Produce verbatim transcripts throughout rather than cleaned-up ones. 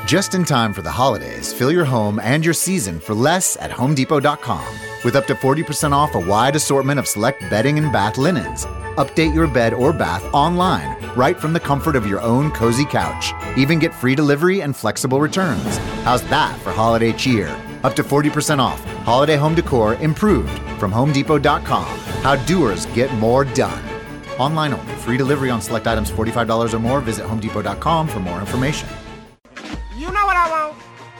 Just in time for the holidays, fill your home and your season for less at home depot dot com. With up to forty percent off a wide assortment of select bedding and bath linens. Update your bed or bath online, right from the comfort of your own cozy couch. Even get free delivery and flexible returns. How's that for holiday cheer? Up to forty percent off. Holiday home decor improved from home depot dot com. How doers get more done. Online only. Free delivery on select items forty-five dollars or more. Visit home depot dot com for more information. You know what I want?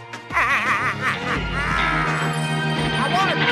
I want a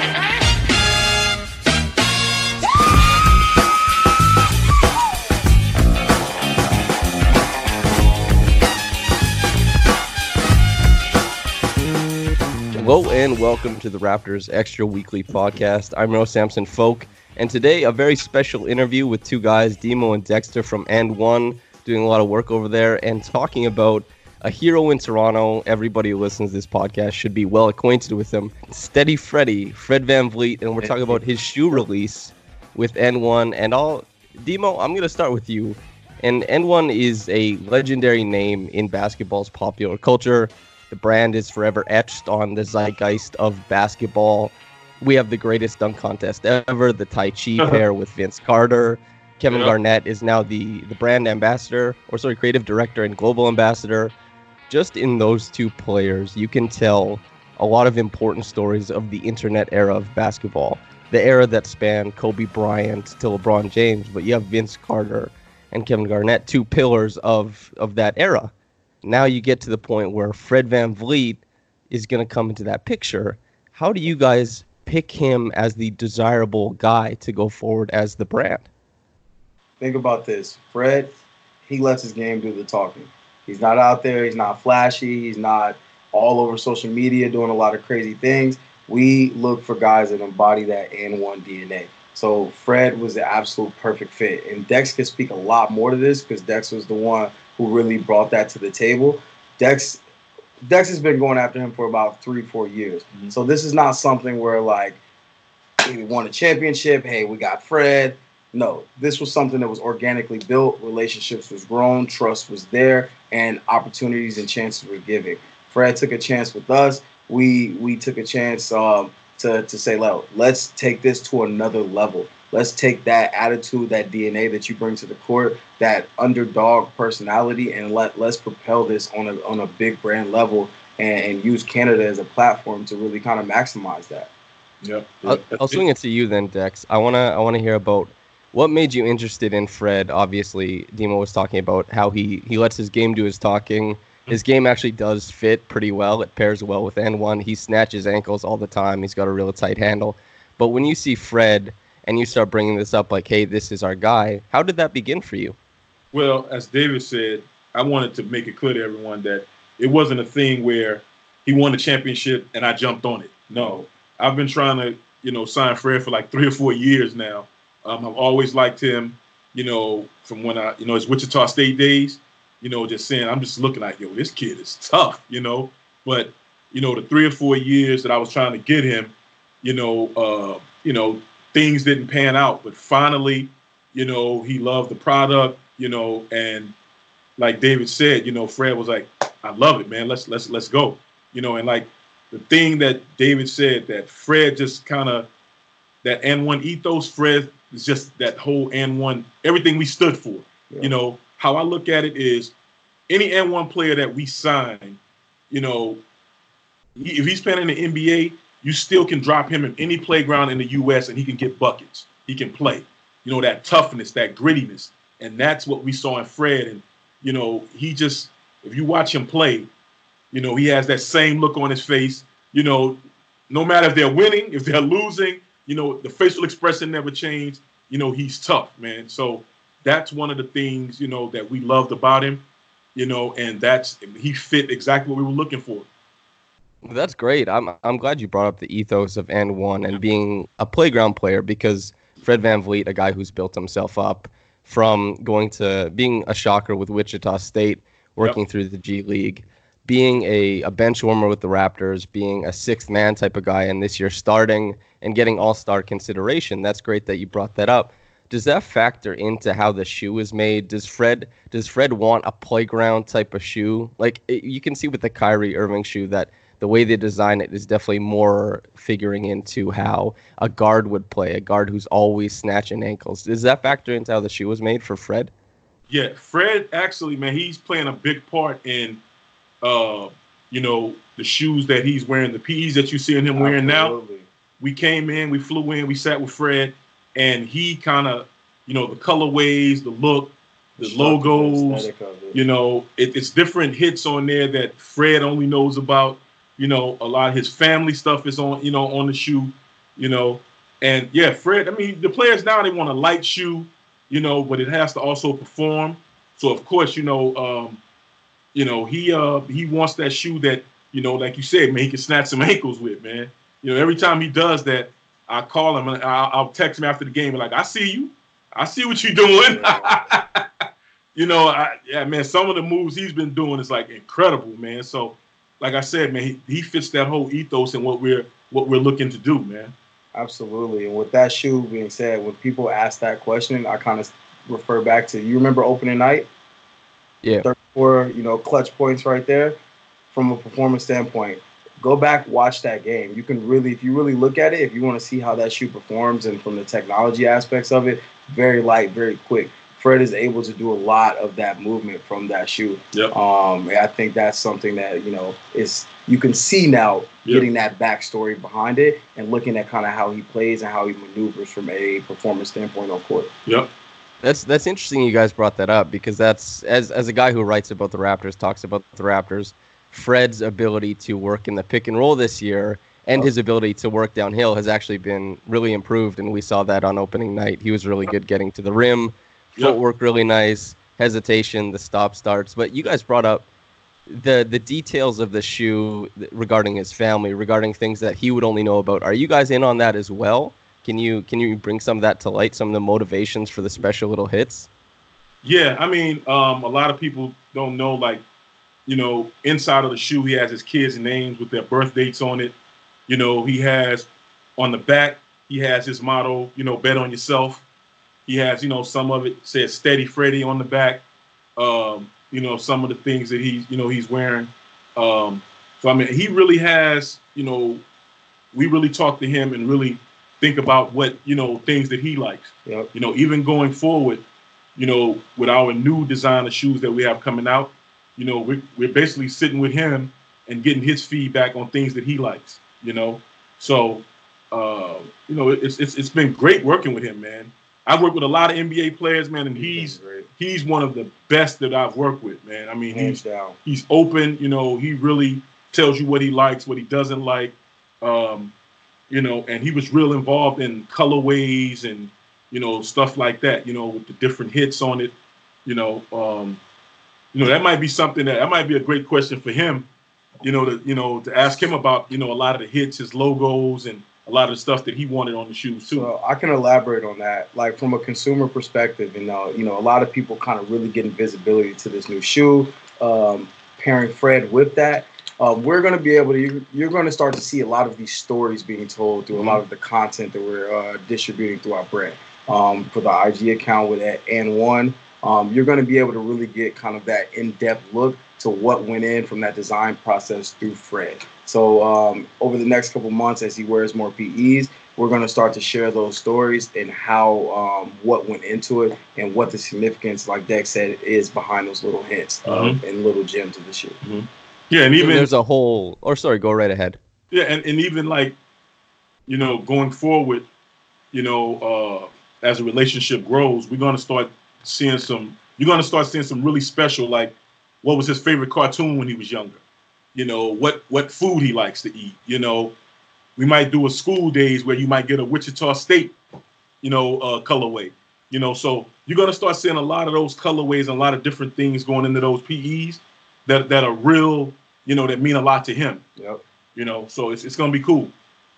Hello and welcome to the Raptors Extra Weekly Podcast. I'm Ro Samson Folk, and today a very special interview with two guys, Demo and Dexter from And One, doing a lot of work over there and talking about a hero in Toronto. Everybody who listens to this podcast should be well acquainted with him. Steady Freddy, Fred VanVleet, and we're talking about his shoe release with N one. And all, Demo, I'm going to start with you. And N one is a legendary name in basketball's popular culture. The brand is forever etched on the zeitgeist of basketball. We have the greatest dunk contest ever, the Tai Chi pair with Vince Carter. Kevin yep. Garnett is now the, the brand ambassador, or sorry, creative director and global ambassador. Just in those two players, you can tell a lot of important stories of the internet era of basketball. The era that spanned Kobe Bryant to LeBron James, but you have Vince Carter and Kevin Garnett, two pillars of, of that era. Now you get to the point where Fred VanVleet is going to come into that picture. How do you guys pick him as the desirable guy to go forward as the brand? Think about this. Fred, he lets his game do the talking. He's not out there. He's not flashy. He's not all over social media doing a lot of crazy things. We look for guys that embody that And One D N A. So Fred was the absolute perfect fit. And Dex could speak a lot more to this because Dex was the one who really brought that to the table. Dex Dex has been going after him for about three, four years. Mm-hmm. So this is not something where, like, hey, we won a championship. Hey, we got Fred. No, this was something that was organically built. Relationships was grown. Trust was there. And opportunities and chances were given. Fred took a chance with us. We we took a chance um, to, to say, let's take this to another level. Let's take that attitude, that D N A that you bring to the court, that underdog personality, and let, let's propel this on a on a big brand level and, and use Canada as a platform to really kind of maximize that. Yeah, I'll, I'll swing it to you then, Dex. I wanna I wanna hear about what made you interested in Fred. Obviously, Demo was talking about how he, he lets his game do his talking. His game actually does fit pretty well. It pairs well with N one. He snatches ankles all the time. He's got a real tight handle. But when you see Fred and you start bringing this up like, hey, this is our guy, how did that begin for you? Well, as David said, I wanted to make it clear to everyone that it wasn't a thing where he won the championship and I jumped on it. No, I've been trying to, you know, sign Fred for like three or four years now. Um, I've always liked him, you know, from when I, you know, his Wichita State days, you know, just saying, I'm just looking like, yo, this kid is tough, you know. But, you know, the three or four years that I was trying to get him, you know, uh, you know, things didn't pan out. But finally, you know, he loved the product, you know, and like David said, you know, Fred was like, I love it, man. Let's let's let's go. You know, and like the thing that David said, that Fred just kind of, that And One ethos, Fred is just that whole And One, everything we stood for. Yeah. You know, how I look at it is any And One player that we sign, you know, if he's playing in the N B A, you still can drop him in any playground in the U S and he can get buckets. He can play. You know, that toughness, that grittiness. And that's what we saw in Fred. And, you know, he just, if you watch him play, you know, he has that same look on his face. You know, no matter if they're winning, if they're losing, you know, the facial expression never changed. You know, he's tough, man. So that's one of the things, you know, that we loved about him, you know, and that's, he fit exactly what we were looking for. That's great. I'm I'm glad you brought up the ethos of And One and being a playground player, because Fred VanVleet, a guy who's built himself up from going to being a shocker with Wichita State, working yep. through the G League, being a, a bench warmer with the Raptors, being a sixth man type of guy, and this year starting and getting all-star consideration. That's great that you brought that up. does that factor into how the shoe is made? Does Fred does Fred want a playground type of shoe? Like it, you can see with the Kyrie Irving shoe that the way they design it is definitely more figuring into how a guard would play, a guard who's always snatching ankles. Does that factor into how the shoe was made for Fred? Yeah, Fred actually, man, he's playing a big part in, uh, you know, the shoes that he's wearing, the P Es that you're seeing him wearing Absolutely. now. We came in, we flew in, we sat with Fred, and he kind of, you know, the colorways, the look, the logos, you know, it, it's different hits on there that Fred only knows about. You know, a lot of his family stuff is on, you know, on the shoe, you know. And, yeah, Fred, I mean, the players now, they want a light shoe, you know, but it has to also perform. So, of course, you know, um, you know, he uh, he wants that shoe that, you know, like you said, man, he can snatch some ankles with, man. You know, every time he does that, I call him and I'll, I'll text him after the game and like, I see you. I see what you're doing. you know, I, yeah, man, some of the moves he's been doing is, like, incredible, man. So, like I said, man, he, he fits that whole ethos and what we're what we're looking to do, man. Absolutely. And with that shoe being said, when people ask that question, I kind of refer back to, you remember opening night? Yeah. thirty-four, you know, clutch points right there. From a performance standpoint, go back, watch that game. You can really, if you really look at it, if you want to see how that shoe performs and from the technology aspects of it, very light, very quick. Fred is able to do a lot of that movement from that shoe. Yep. Um, I think that's something that, you know, is you can see now Yep. getting that backstory behind it and looking at kind of how he plays and how he maneuvers from a performance standpoint on court. Yep. That's that's interesting you guys brought that up because that's, as as a guy who writes about the Raptors, talks about the Raptors, Fred's ability to work in the pick and roll this year and his ability to work downhill has actually been really improved, and we saw that on opening night. He was really good getting to the rim. Footwork really nice, hesitation, the stop starts. But you guys brought up the the details of the shoe regarding his family, regarding things that he would only know about. Are you guys in on that as well? Can you can you bring some of that to light, some of the motivations for the special little hits? Yeah, I mean, um, a lot of people don't know, like, you know, inside of the shoe, he has his kids' names with their birth dates on it. You know, he has on the back, he has his motto, you know, bet on yourself. He has, you know, some of it says Steady Freddy on the back. Um, you know, some of the things that he's, you know, he's wearing. Um, so, I mean, he really has, you know, we really talk to him and really think about what, you know, things that he likes. Yep. You know, even going forward, you know, with our new design of shoes that we have coming out, you know, we're, we're basically sitting with him and getting his feedback on things that he likes, you know. So, uh, you know, it's, it's it's been great working with him, man. I work with a lot of N B A players, man, and he's he's one of the best that I've worked with, man. I mean, Hands he's down. he's open, you know, he really tells you what he likes, what he doesn't like, um, you know, and he was real involved in colorways and, you know, stuff like that, you know, with the different hits on it, you know. Um, you know, that might be something that, that might be a great question for him, you know, to, you know, to ask him about, you know, a lot of the hits, his logos, and a lot of the stuff that he wanted on the shoes too. So I can elaborate on that. Like from a consumer perspective, you know, you know, a lot of people kind of really getting visibility to this new shoe, um, pairing Fred with that. Um, we're going to be able to, you're, you're going to start to see a lot of these stories being told through a lot of the content that we're uh, distributing through our brand. Um, for the I G account with at and one, um, you're going to be able to really get kind of that in-depth look to what went in from that design process through Fred. So um, over the next couple months, as he wears more P Es, we're going to start to share those stories and how, um, what went into it and what the significance, like Dex said, is behind those little hints Mm-hmm. uh, and little gems of the shoe. Mm-hmm. Yeah, and even So there's a whole, or sorry, go right ahead. Yeah, and, and even like, you know, going forward, you know, uh, as a relationship grows, we're going to start seeing some, you're going to start seeing some really special, like, what was his favorite cartoon when he was younger? You know, what what food he likes to eat. You know, we might do a school days where you might get a Wichita State, you know, uh, colorway. You know, so you're going to start seeing a lot of those colorways and a lot of different things going into those P Es that, that are real, you know, that mean a lot to him. Yep. You know, so it's it's going to be cool.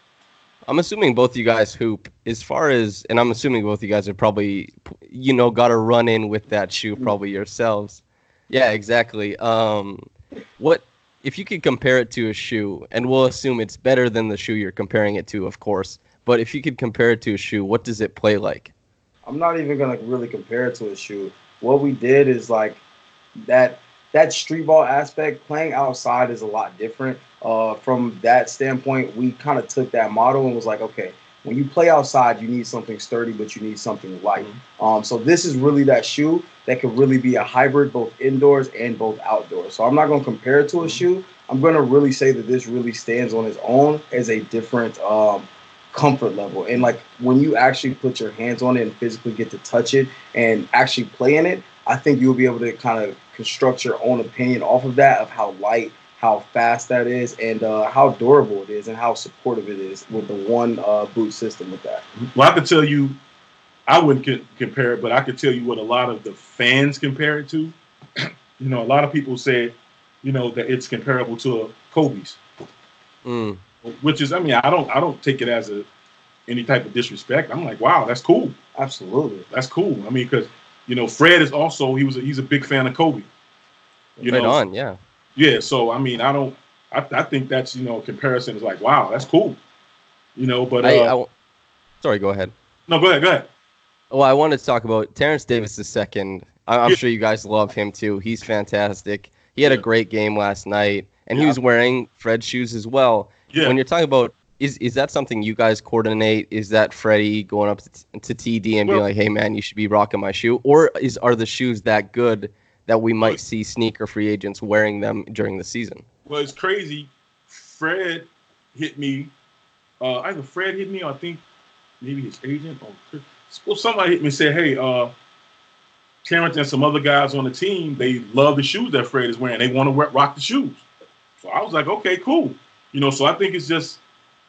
I'm assuming both you guys hoop as far as, and I'm assuming both you guys have probably, you know, got to run in with that shoe probably yourselves. Yeah, exactly. Um, what, if you could compare it to a shoe, and we'll assume it's better than the shoe you're comparing it to, of course, but if you could compare it to a shoe, what does it play like? I'm not even gonna really compare it to a shoe. What we did is like that that street ball aspect. Playing outside is a lot different. Uh, from that standpoint, we kind of took that model and was like, okay, when you play outside, you need something sturdy, but you need something light. Mm-hmm. Um, so this is really that shoe that could really be a hybrid, both indoors and both outdoors. So I'm not going to compare it to a shoe. I'm going to really say that this really stands on its own as a different um, comfort level. And like when you actually put your hands on it and physically get to touch it and actually play in it, I think you'll be able to kind of construct your own opinion off of that, of how light, how fast that is, and uh, how durable it is, and how supportive it is with the one uh, boot system with that. Well, I could tell you, I wouldn't c- compare it, but I could tell you what a lot of the fans compare it to. You know, a lot of people say, you know, that it's comparable to a Kobe's, mm. which is, I mean, I don't, I don't take it as a any type of disrespect. I'm like, wow, that's cool. Absolutely, that's cool. I mean, because you know, Fred is also he was a, he's a big fan of Kobe. You right know, on, yeah. Yeah, so I mean, I don't. I, I think that's you know, comparison is like, wow, that's cool. You know, but uh, I, I, sorry, go ahead. No, go ahead, go ahead. Well, I wanted to talk about Terrence Davis the second. I'm yeah. sure you guys love him too. He's fantastic. He had yeah. a great game last night, and yeah. he was wearing Fred's shoes as well. Yeah. When you're talking about, is is that something you guys coordinate? Is that Freddie going up to, to T D and well, being like, hey man, you should be rocking my shoe, or is are the shoes that good that we might see sneaker free agents wearing them during the season? Well, it's crazy. Fred hit me. Uh, either Fred hit me, or I think maybe his agent, or well, somebody hit me and said, hey, uh, Terrence and some other guys on the team, they love the shoes that Fred is wearing. They want to rock the shoes. So I was like, okay, cool. You know, so I think it's just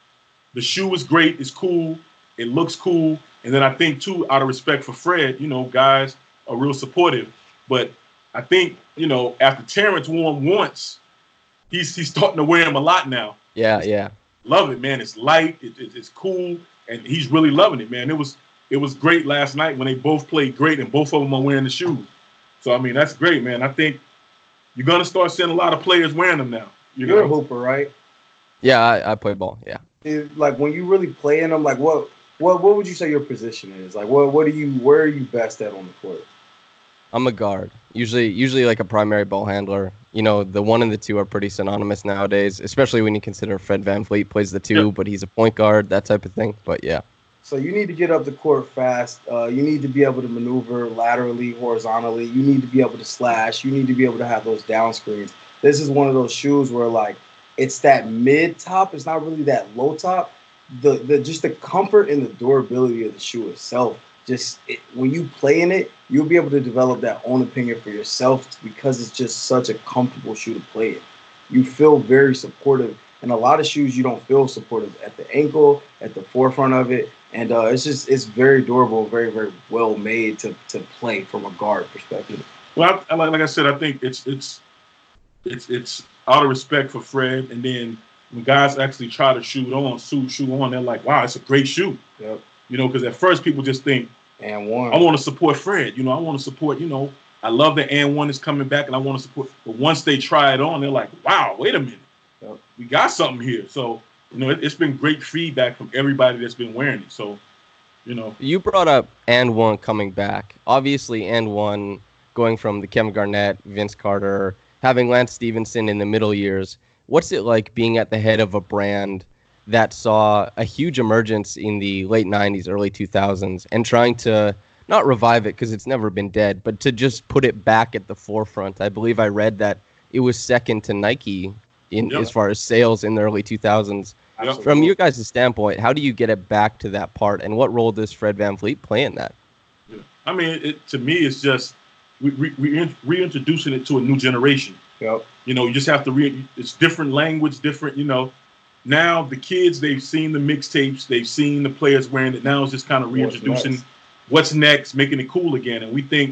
the shoe is great. It's cool. It looks cool. And then I think, too, out of respect for Fred, you know, guys are real supportive. But I think, you know, after Terrence wore him once, he's he's starting to wear him a lot now. Yeah, yeah. Love it, man. It's light. It, it, it's cool. And he's really loving it, man. It was it was great last night when they both played great and both of them are wearing the shoes. So, I mean, that's great, man. I think you're going to start seeing a lot of players wearing them now. You You're know? a hooper, right? Yeah, I, I play ball, yeah. It, like, when you really play in them, like, what, what what would you say your position is? Like, what what are you, where are you best at on the court? I'm a guard. Usually, usually like a primary ball handler. You know, the one and the two are pretty synonymous nowadays, especially when you consider Fred VanVleet plays the two, yeah. but he's a point guard, that type of thing. But yeah. So you need to get up the court fast. Uh, you need to be able to maneuver laterally, horizontally. You need to be able to slash. You need to be able to have those down screens. This is one of those shoes where, like, it's that mid top. It's not really that low top. The the just the comfort and the durability of the shoe itself. Just it, when you play in it, you'll be able to develop that own opinion for yourself because it's just such a comfortable shoe to play in. You feel very supportive. And a lot of shoes, you don't feel supportive at the ankle, at the forefront of it. And uh, it's just, it's very durable, very, very well made to to play from a guard perspective. Well, I, like, like I said, I think it's it's it's it's out of respect for Fred. And then when guys actually try to shoot on, shoot, shoot on, they're like, wow, it's a great shoe. Yep. You know, because at first people just think, and one. I want to support Fred. You know, I want to support, you know, I love that and one is coming back and I want to support. But once they try it on, they're like, wow, wait a minute. Yep. We got something here. So, you know, it, it's been great feedback from everybody that's been wearing it. So, you know. You brought up and one coming back. Obviously, and one going from the Kevin Garnett, Vince Carter, having Lance Stevenson in the middle years. What's it like being at the head of a brand that saw a huge emergence in the late nineties, early two thousands, and trying to not revive it because it's never been dead, but to just put it back at the forefront? I believe I read that it was second to Nike in yep. as far as sales in the early two thousands. Yep. From your guys' standpoint, how do you get it back to that part, and what role does Fred VanVleet play in that? Yeah. I mean, it, to me, it's just we, we, we reintroducing it to a new generation. Yep. You know, you just have to re. It's different language, different. You know, now the kids, they've seen the mixtapes, they've seen the players wearing it. Now it's just kind of reintroducing what's next? what's next, making it cool again. And we think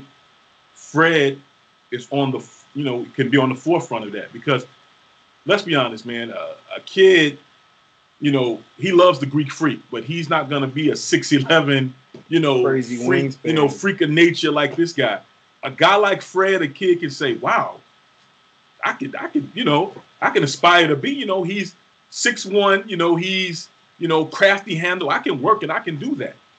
Fred is on the, you know, can be on the forefront of that because. Let's be honest, man. Uh, a kid, you know, he loves the Greek freak, but he's not going to be a six eleven, you know, crazy freak, wingspan. you know, freak of nature like this guy. A guy like Fred, a kid can say, "Wow, I could, I could, you know, I can aspire to be." You know, he's six one. You know, he's, you know, crafty handle. I can work and I can do that.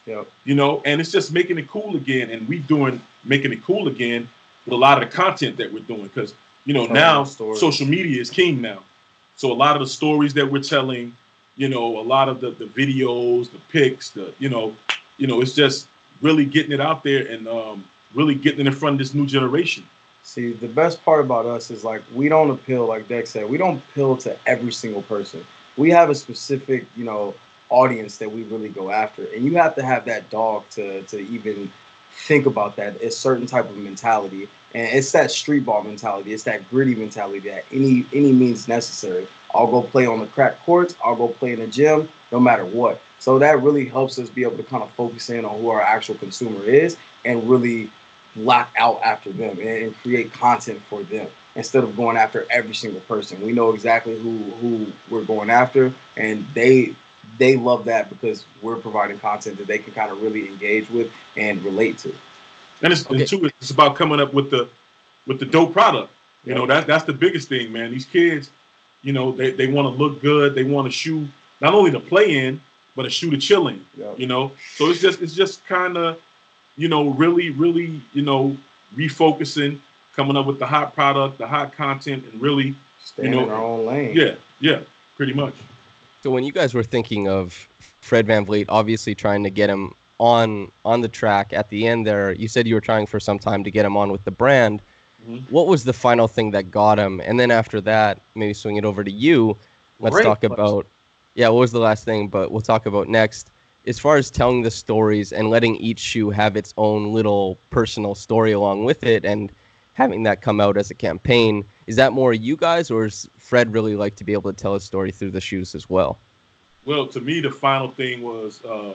Yep. You know, and it's just making it cool again, and we doing making it cool again with a lot of the content that we're doing because you know Telling now the stories. social media is king now. So a lot of the stories that we're telling, you know, a lot of the, the videos, the pics, the you know, you know, it's just really getting it out there and um, really getting it in front of this new generation. See, the best part about us is like we don't appeal, like Dex said, we don't appeal to every single person. We have a specific, you know, audience that we really go after, and you have to have that dog to to even think about that. It's certain type of mentality, and it's that street ball mentality. It's that gritty mentality that any any means necessary. I'll go play on the crack courts. I'll go play in the gym, no matter what. So that really helps us be able to kind of focus in on who our actual consumer is and really lock out after them and, and create content for them instead of going after every single person. We know exactly who who we're going after, and they they love that because we're providing content that they can kind of really engage with and relate to. And it's Okay. and two, it's about coming up with the with the dope product. You Yeah. know, that that's the biggest thing, man. These kids, you know, they, they want to look good. They want to shoe not only to play in, but a shoe to chill in. Yeah. You know, so it's just it's just kind of, you know, really really you know refocusing, coming up with the hot product, the hot content, and really, Staying you know, in our own lane. yeah, yeah, pretty much. So when you guys were thinking of Fred VanVleet, obviously trying to get him on on the track at the end there, you said you were trying for some time to get him on with the brand. Mhm. What was the final thing that got him? And then after that, maybe swing it over to you. Let's Great talk question. about, yeah, what was the last thing? But we'll talk about next. As far as telling the stories and letting each shoe have its own little personal story along with it and having that come out as a campaign, is that more you guys, or is Fred really like to be able to tell his story through the shoes as well? Well, to me, the final thing was, uh,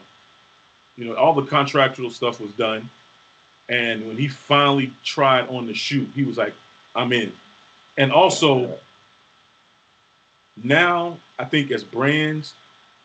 you know, all the contractual stuff was done. And when he finally tried on the shoe, he was like, I'm in. And also, now I think as brands,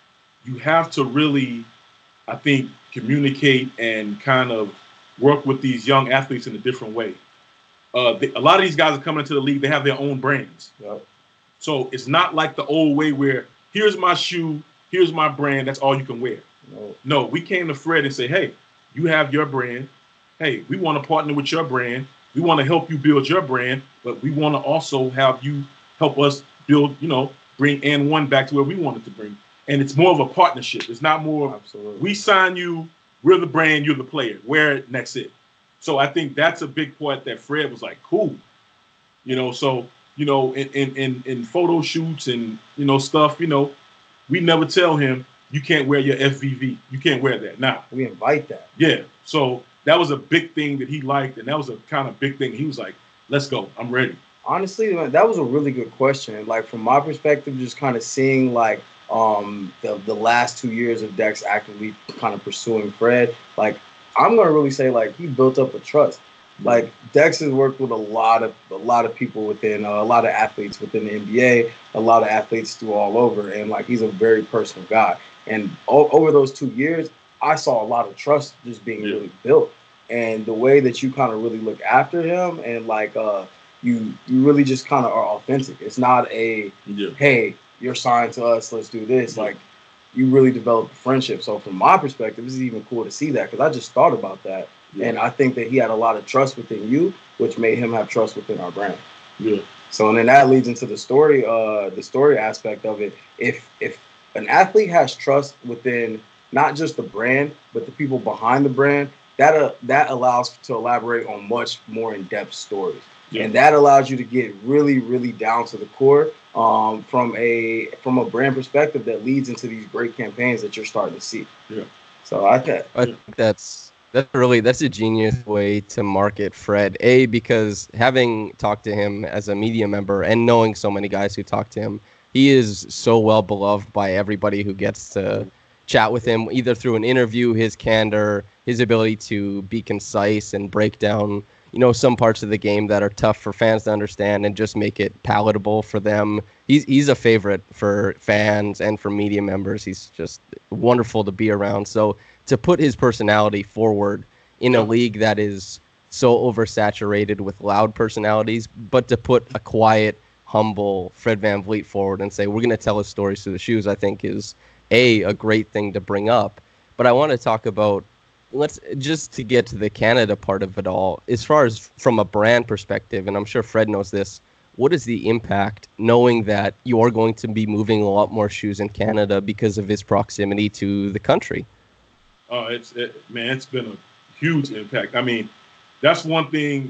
you have to really, I think, communicate and kind of work with these young athletes in a different way. Uh, the, a lot of these guys are coming into the league, they have their own brands. Yep. So it's not like the old way where here's my shoe, here's my brand, that's all you can wear. No. No, we came to Fred and say, hey, you have your brand. Hey, we want to partner with your brand. We want to help you build your brand, but we want to also have you help us build, you know, bring and one back to where we wanted to bring. And it's more of a partnership. It's not more, Absolutely. we sign you, we're the brand, you're the player. Wear it, and that's it. So I think that's a big part that Fred was like, cool. You know, so, you know, in, in, in, in photo shoots and, you know, stuff, you know, we never tell him, you can't wear your F V V. You can't wear that. Nah. We invite that. Yeah. So that was a big thing that he liked. And that was a kind of big thing. He was like, let's go. I'm ready. Honestly, man, that was a really good question. Like from my perspective, just kind of seeing like um the the last two years of Dex actively kind of pursuing Fred, like I'm gonna really say like he built up a trust. Like Dex has worked with a lot of a lot of people within uh, a lot of athletes within the N B A, a lot of athletes through all over, and like he's a very personal guy. And o- over those two years, I saw a lot of trust just being Yeah. really built. And the way that you kind of really look after him and like uh you you really just kind of are authentic. It's not a Yeah. hey, you're signed to us, let's do this. Yeah. Like you really develop a friendship. So from my perspective, this is even cool to see that because I just thought about that. Yeah. And I think that he had a lot of trust within you, which made him have trust within our brand. Yeah. So and then that leads into the story, uh, the story aspect of it. If if an athlete has trust within not just the brand, but the people behind the brand, that uh, that allows to elaborate on much more in-depth stories. Yeah. And that allows you to get really, really down to the core um, from a from a brand perspective that leads into these great campaigns that you're starting to see. Yeah. So I think I think that's that's really that's a genius way to market Fred. A, because having talked to him as a media member and knowing so many guys who talk to him, he is so well beloved by everybody who gets to chat with him, either through an interview, his candor, his ability to be concise and break down, you know, some parts of the game that are tough for fans to understand and just make it palatable for them. He's he's a favorite for fans and for media members. He's just wonderful to be around. So to put his personality forward in a league that is so oversaturated with loud personalities, but to put a quiet, humble Fred VanVleet forward and say, we're going to tell his stories through the shoes, I think is a, a great thing to bring up. But I want to talk about, let's just to get to the Canada part of it all, as far as from a brand perspective, and I'm sure Fred knows this, what is the impact knowing that you are going to be moving a lot more shoes in Canada because of his proximity to the country? Oh, it's it, man, it's been a huge impact. I mean, that's one thing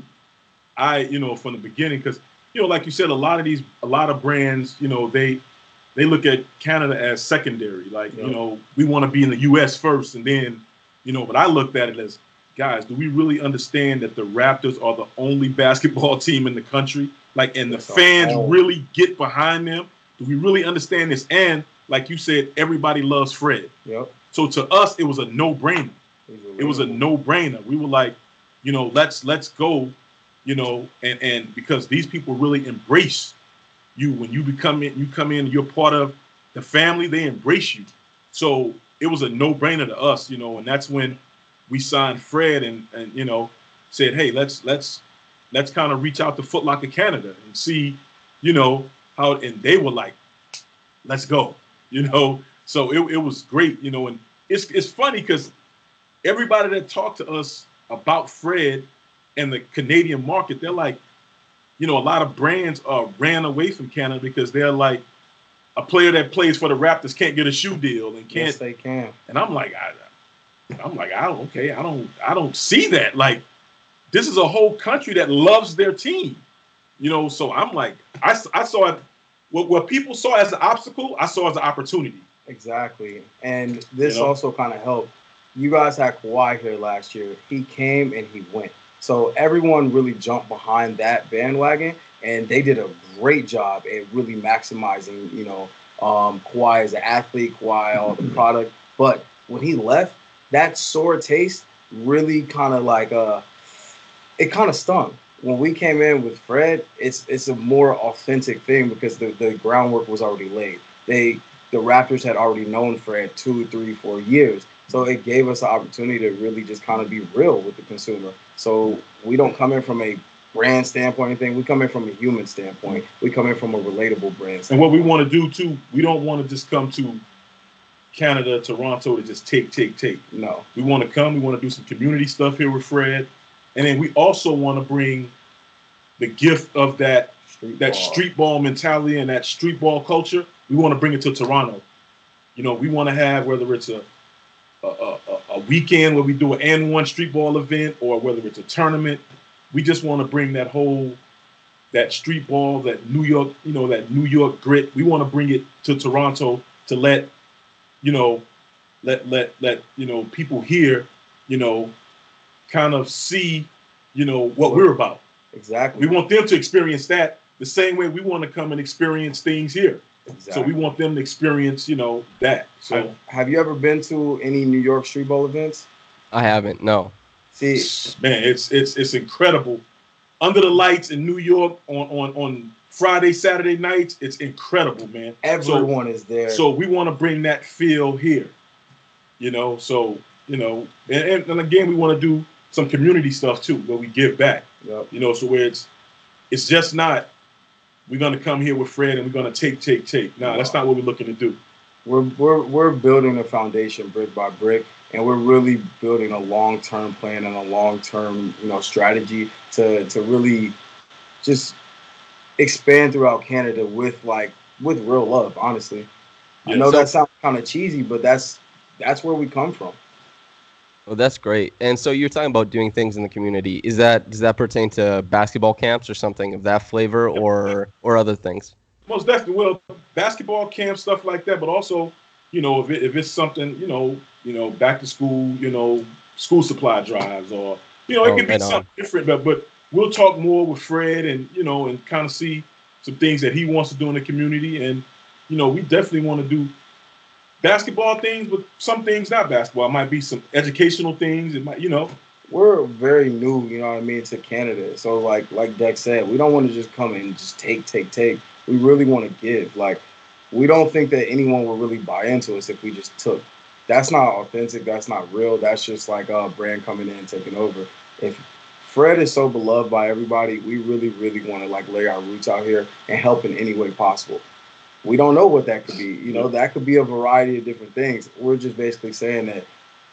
I, you know, from the beginning, because, you know, like you said, a lot of these, a lot of brands, you know, they they look at Canada as secondary. Like, yep. you know, we want to be in the U S first, and then, you know, but I looked at it as, guys, do we really understand that the Raptors are the only basketball team in the country? Like, and the fans really get behind them? Do we really understand this? And like you said, everybody loves Fred. Yep. So to us, it was a no-brainer. It was a no-brainer. We were like, you know, let's let's go, you know, and and because these people really embrace you when you become in, you come in, you're part of the family. They embrace you. So it was a no-brainer to us, you know, and that's when we signed Fred and and you know said, hey, let's let's let's kind of reach out to Foot Locker Canada and see, you know, how, and they were like, let's go, you know. So it, it was great, you know, and it's it's funny because everybody that talked to us about Fred and the Canadian market, they're like, you know, a lot of brands uh, ran away from Canada because they're like, a player that plays for the Raptors can't get a shoe deal and can't. Yes, they can. And I'm like, I, I'm like, I don't, okay, I don't, I don't see that. Like, this is a whole country that loves their team, you know. So I'm like, I, I saw it. What, what people saw as an obstacle, I saw as an opportunity. Exactly, and this You know? also kind of helped. You guys had Kawhi here last year. He came and he went. So everyone really jumped behind that bandwagon, and they did a great job at really maximizing, you know, um, Kawhi as an athlete, Kawhi, all the product. But when he left, that sour taste really kind of like uh, it kind of stung. When we came in with Fred, it's it's a more authentic thing because the, the groundwork was already laid. They the Raptors had already known Fred two, three, four years. So it gave us the opportunity to really just kind of be real with the consumer. So we don't come in from a brand standpoint or anything. We come in from a human standpoint. We come in from a relatable brand standpoint. And what we want to do, too, we don't want to just come to Canada, Toronto to just take, take, take. No. We want to come. We want to do some community stuff here with Fred. And then we also want to bring the gift of that Street that ball. street ball mentality and that street ball culture. We want to bring it to Toronto. You know, we want to have, whether it's a a, a, a weekend where we do an N one street ball event or whether it's a tournament, we just want to bring that whole, that street ball, that New York, you know, that New York grit. We want to bring it to Toronto to let, you know, let, let, let, you know, people here, you know, kind of see, you know, what we're about. Exactly. We want them to experience that the same way we want to come and experience things here. Exactly. So we want them to experience, you know, that. So Have, have you ever been to any New York street ball events? I haven't, no. See, man, it's it's it's incredible. Under the lights in New York on on, on Friday, Saturday nights, it's incredible, man. everyone is there. So we want to bring that feel here. You know, so, you know, and, and, and again, we want to do some community stuff too, where we give back. Yep. You know, so where it's it's just not, we're gonna come here with Fred and we're gonna take, take, take. No, nah, that's not what we're looking to do. We're we're we're building a foundation brick by brick, and we're really building a long-term plan and a long-term, you know, strategy to to really just expand throughout Canada with like with real love. Honestly, Yeah, I know so- that sounds kind of cheesy, but that's that's where we come from. Well, that's great. And so you're talking about doing things in the community. Is that does that pertain to basketball camps or something of that flavor, or or other things? Most definitely, well, basketball camp, stuff like that, but also, you know, if, it, if it's something, you know, you know, back to school, you know, school supply drives, or, you know, it Oh, could be right on. something different, but, but we'll talk more with Fred and, you know, and kind of see some things that he wants to do in the community. And, you know, we definitely want to do basketball things, but some things not basketball. It might be some educational things. It might, you know, We're very new, you know what I mean, to Canada. So like like Dex said, we don't want to just come and just take, take, take. We really want to give. Like, we don't think that anyone will really buy into us if we just took. That's not authentic. That's not real. That's just like a brand coming in and taking over. If Fred is so beloved by everybody, we really, really want to like lay our roots out here and help in any way possible. We don't know what that could be. You know, that could be a variety of different things. We're just basically saying that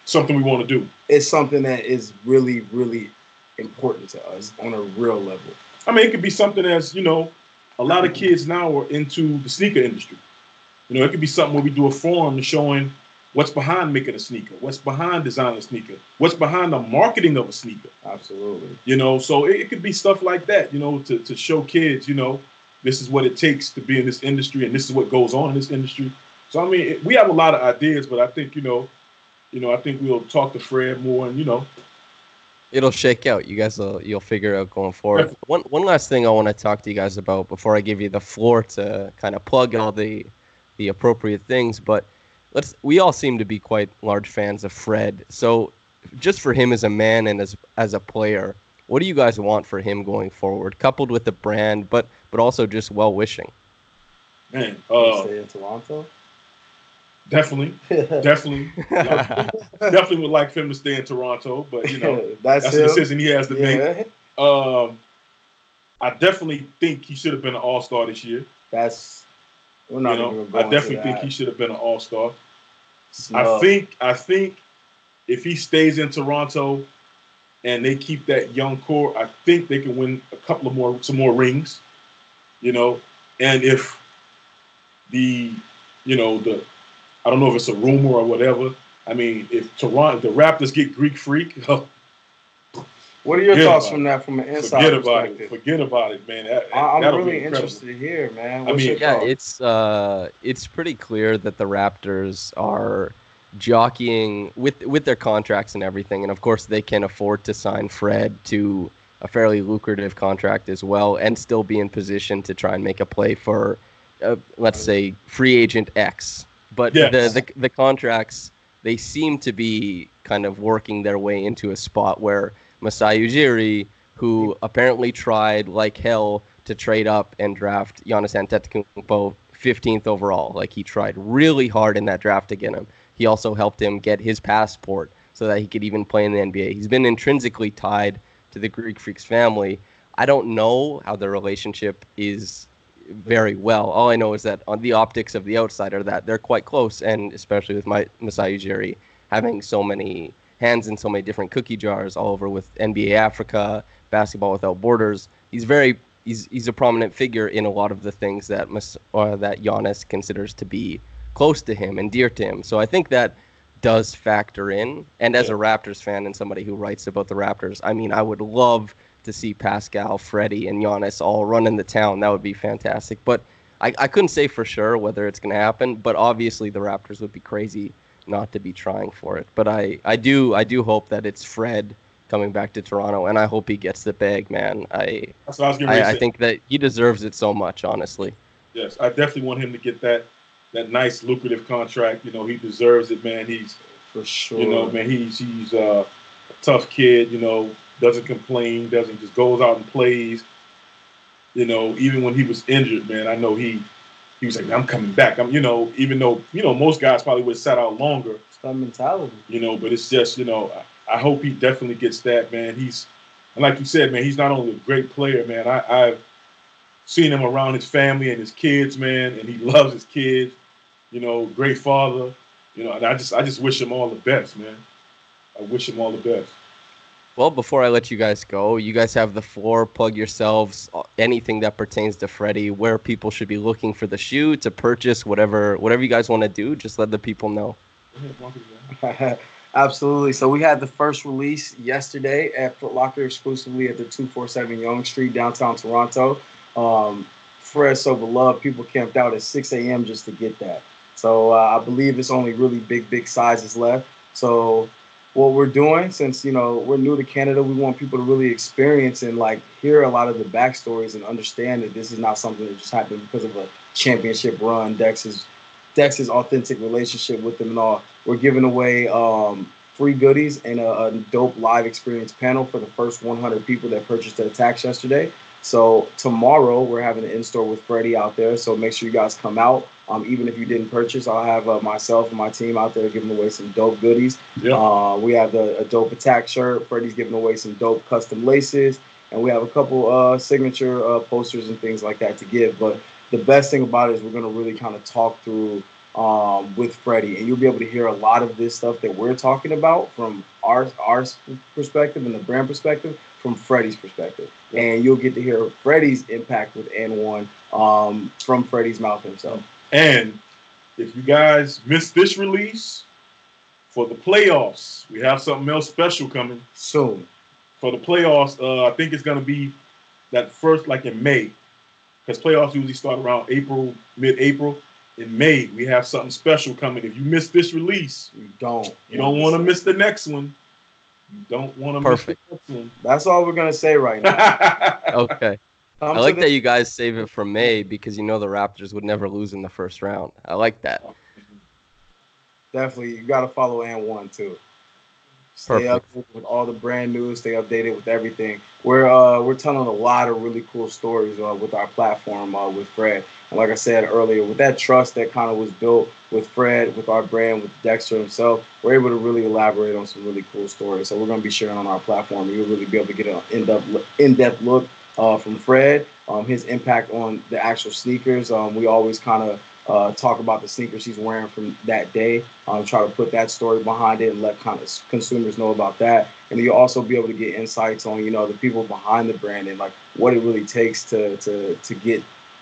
something we want to do. It's something that is really, really important to us on a real level. I mean, it could be something as, you know, a lot of kids now are into the sneaker industry. You know, it could be something where we do a forum showing what's behind making a sneaker, what's behind designing a sneaker, what's behind the marketing of a sneaker. Absolutely. You know, so it, it could be stuff like that, you know, to, to show kids, you know, this is what it takes to be in this industry and this is what goes on in this industry. So, I mean, it, we have a lot of ideas, but I think, you know, you know, I think we'll talk to Fred more and, you know. It'll shake out. You guys will, you'll figure out going forward. One, one last thing I want to talk to you guys about before I give you the floor to kind of plug all the, the appropriate things, but let's, we all seem to be quite large fans of Fred. So just for him as a man and as, as a player, what do you guys want for him going forward, coupled with the brand, but, but also just well-wishing? Man, uh, stay in Toronto? Definitely, definitely, definitely would like for him to stay in Toronto, but you know that's, that's a decision he has to yeah. make. Um, I definitely think he should have been an All-Star this year. That's we're not you know, even going I definitely to think that. he should have been an All-Star. Snub. I think, I think if he stays in Toronto and they keep that young core, I think they can win a couple of more, some more rings. You know, and if the, you know, the I don't know if it's a rumor or whatever. I mean, if Toronto, the Raptors get Greek Freak, what are your thoughts from it. that, from an inside Forget about perspective? it. Forget about it, man. That, I, I'm that'll really be incredible. interested to hear, man. I What's mean, your Yeah, thought? it's uh, it's pretty clear that the Raptors are jockeying with with their contracts and everything, and of course they can afford to sign Fred to a fairly lucrative contract as well, and still be in position to try and make a play for, uh, let's say, free agent X. But Yes. the, the the contracts, they seem to be kind of working their way into a spot where Masai Ujiri, who apparently tried like hell to trade up and draft Giannis Antetokounmpo fifteenth overall. Like, he tried really hard in that draft to get him. He also helped him get his passport so that he could even play in the N B A. He's been intrinsically tied to the Greek Freaks family. I don't know how their relationship is very well. All I know is that on the optics of the outsider, that they're quite close, and especially with my Masai Ujiri having so many hands in so many different cookie jars all over with N B A Africa, Basketball Without Borders. He's very he's he's a prominent figure in a lot of the things that Mas, uh, that Giannis considers to be close to him and dear to him. So I think that does factor in. And as a Raptors fan and somebody who writes about the Raptors, I mean, I would love to see Pascal, Freddie, and Giannis all running the town. That would be fantastic. But I, I couldn't say for sure whether it's going to happen. But obviously, the Raptors would be crazy not to be trying for it. But I, I do I do hope that it's Fred coming back to Toronto, and I hope he gets the bag, man. I That's what I was getting ready to I, I say. think that he deserves it so much, honestly. Yes, I definitely want him to get that that nice lucrative contract. You know, he deserves it, man. He's For sure. you know, man, he's he's uh, a tough kid. You know, doesn't complain, doesn't just goes out and plays. You know, even when he was injured, man, I know he he was like, I'm coming back. I'm, you know, even though, you know, most guys probably would have sat out longer. It's that mentality. You know, but it's just, you know, I, I hope he definitely gets that, man. He's, and like you said, man, he's not only a great player, man. I, I've seen him around his family and his kids, man, and he loves his kids. You know, great father. You know, and I just I just wish him all the best, man. I wish him all the best. Well, before I let you guys go, you guys have the floor. Plug yourselves, anything that pertains to Freddie, where people should be looking for the shoe to purchase, whatever whatever you guys want to do. Just let the people know. Absolutely. So we had the first release yesterday at Foot Locker, exclusively at the two forty-seven Yonge Street, downtown Toronto. Um, Fred So Beloved, people camped out at six a.m. just to get that. So uh, I believe it's only really big, big sizes left. So what we're doing, since, you know, we're new to Canada, we want people to really experience and, like, hear a lot of the backstories and understand that this is not something that just happened because of a championship run. Dex's, Dex's authentic relationship with them and all. We're giving away um, free goodies and a, a dope live experience panel for the first one hundred people that purchased their tax yesterday. So tomorrow we're having an in-store with Freddie out there. So make sure you guys come out. Um, even if you didn't purchase, I'll have uh, myself and my team out there giving away some dope goodies. Yeah. Uh, we have the, a dope attack shirt. Freddie's giving away some dope custom laces. And we have a couple uh, signature uh, posters and things like that to give. But the best thing about it is we're going to really kind of talk through um, with Freddie, and you'll be able to hear a lot of this stuff that we're talking about from our our perspective and the brand perspective from Freddie's perspective, and you'll get to hear Freddie's impact with and one um, from Freddie's mouth himself. And if you guys missed this release, for the playoffs, we have something else special coming soon. For the playoffs, uh, I think it's going to be that first, like in May, because playoffs usually start around April, mid-April. In May, we have something special coming. If you miss this release, you don't. You don't want to miss the next one. You don't want to miss the next one. That's all we're going to say right now. Okay. I like that you guys save it for May because you know the Raptors would never lose in the first round. I like that. Definitely, you got to follow and one too. Stay up with all the brand news. Stay updated with everything. We're uh, we're telling a lot of really cool stories uh, with our platform uh, with Fred. And like I said earlier, with that trust that kind of was built with Fred, with our brand, with Dexter himself, we're able to really elaborate on some really cool stories. So we're going to be sharing on our platform. You'll really be able to get an in-depth in-depth look uh, from Fred, um, his impact on the actual sneakers. Um, we always kind of Uh, talk about the sneakers he's wearing from that day. Um, try to put that story behind it and let kind of consumers know about that. And you'll also be able to get insights on, you know, the people behind the brand and like what it really takes to to to get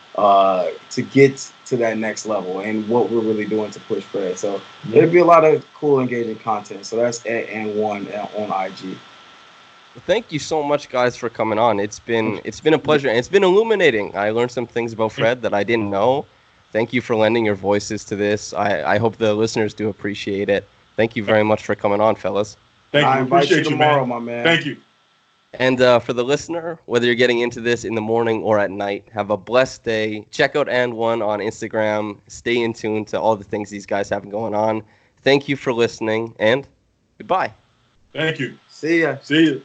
uh, to get to that next level and what we're really doing to push Fred. So mm-hmm. It'll be a lot of cool, engaging content. So that's at and one on I G. Thank you so much, guys, for coming on. It's been it's been a pleasure. And it's been illuminating. I learned some things about Fred that I didn't know. Thank you for lending your voices to this. I, I hope the listeners do appreciate it. Thank you very much for coming on, fellas. Thank you. I invite appreciate you tomorrow, you, man. my man. Thank you. And uh, for the listener, whether you're getting into this in the morning or at night, have a blessed day. Check out and one on Instagram. Stay in tune to all the things these guys have going on. Thank you for listening, and goodbye. Thank you. See ya. See ya.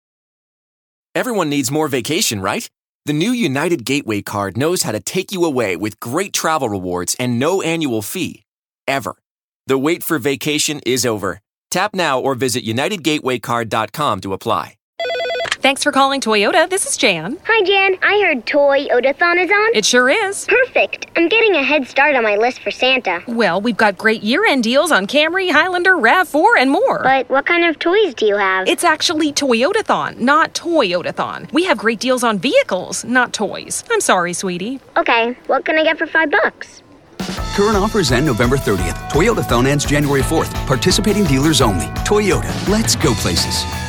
Everyone needs more vacation, right? The new United Gateway card knows how to take you away with great travel rewards and no annual fee. Ever. The wait for vacation is over. Tap now or visit united gateway card dot com to apply. Thanks for calling Toyota. This is Jan. Hi, Jan. I heard Toy-O-Dathon is on. It sure is. Perfect. I'm getting a head start on my list for Santa. Well, we've got great year-end deals on Camry, Highlander, RAV four, and more. But what kind of toys do you have? It's actually Toyotathon, not Toyotathon. We have great deals on vehicles, not toys. I'm sorry, sweetie. Okay. What can I get for five bucks? Current offers end November thirtieth. Toyotathon ends January fourth. Participating dealers only. Toyota. Let's go places.